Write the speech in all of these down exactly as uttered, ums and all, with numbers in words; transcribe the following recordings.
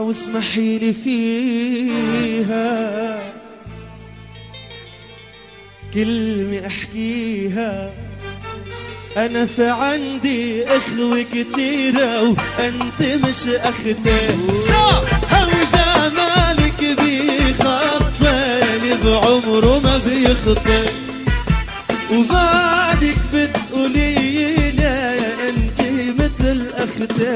واسمحي لي فيها كلمة احكيها. انا في عندي اخوة كتيرة وانت مش اختي، وجمالك بيخطيني بعمره ما بيخطي، وبعدك بتقولي لي انت مثل اختي،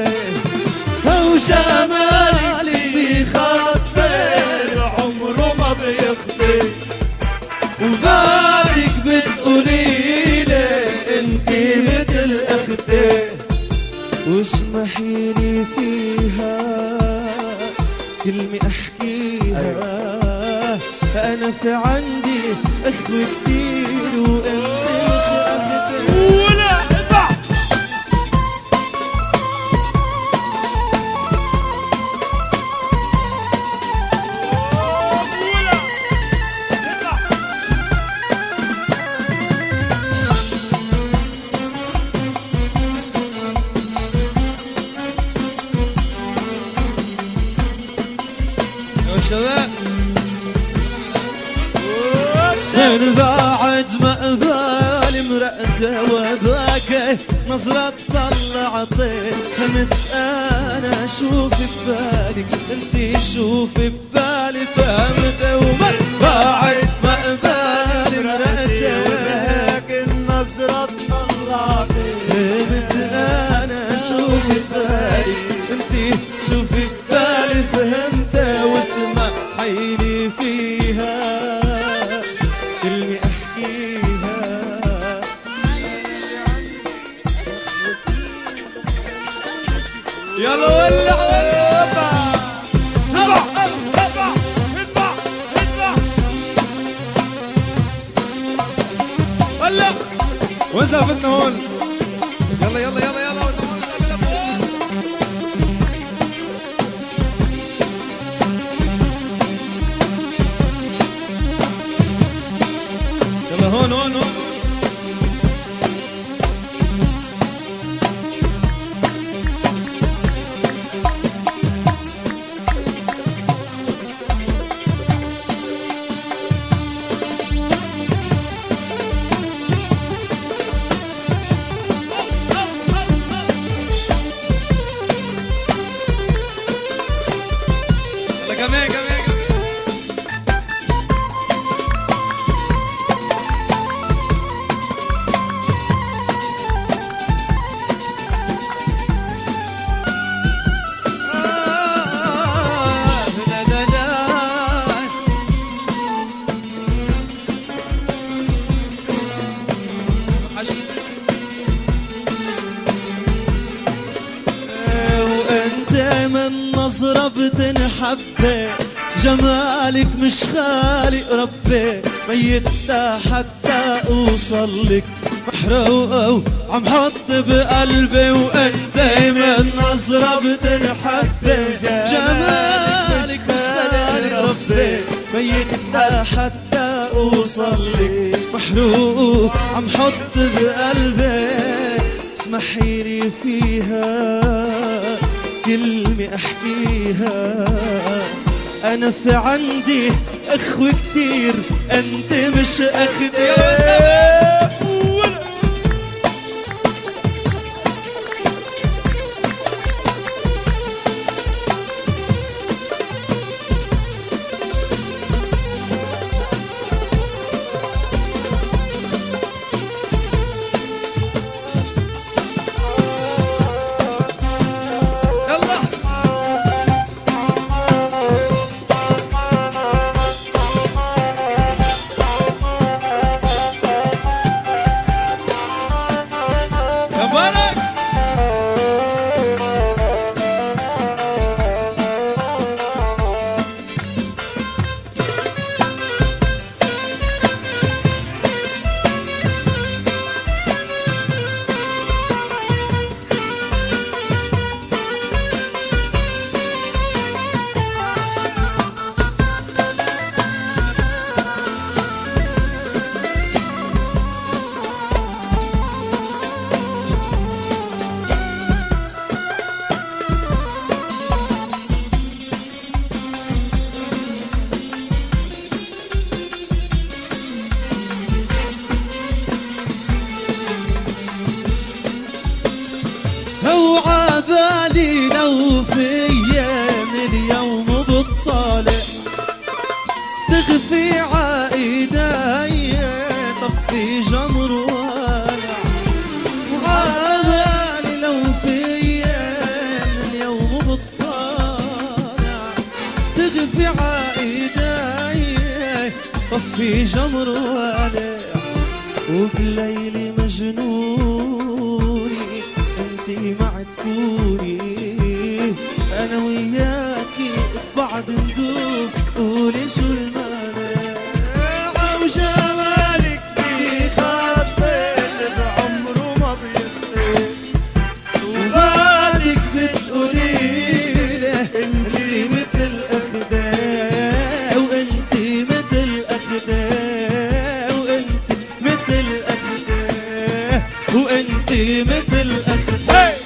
وجمالك بيخطيني بعمره ما بيخطي، وبعدك بتقولي لي انت مثل اختي. واسمحي لي فيها كلمة احكيها. انا في عندي اخوة كتير وانت مش اختي. ولا ارفع شباب. من بعد ما بالي مرأته وباكي نظرة طلعتي، فهمت انا شو في ببالك انتي شو في ببالي، فهمت. ومن بعد ما بالي مرأته وباكي نظرة طلعتي، فهمت انا شو في ببالي انتي شو في ببالي، فهمت. واسمحي لي فيها كلمة احكيها. يلا ولع ولع ارفع ارفع ارفع ارفع ولع. وين زافتنا هون؟ يلا يلا يلا يلا هون هون هون. يلا كمان كمان. وانت من نظرة بتنحبي، جمالك مش خالق ربي، ميتة حتى اوصل لك محروقة وعم حط بقلبي. وانت من نظرة بتنحبي، جمالك مش خالق ربي، ميتة حتى اوصل لك محروق عم حط بقلبي. اسمحي لي فيها كلمة احكيها. انا في عندي اخوة كتير انت مش اختي. عايداي طفي جمر والع وبالليل مجنوني انتي مع تكوني انا وياكي ببعض ندوب قولي شو المانع وجمالك بيخاطر بعمره ما بيخطر وبعدك بتقولي انتي مثل اخداه وانتي مثل اخداه وانتي مثل اخداه وانتي مثل اخداه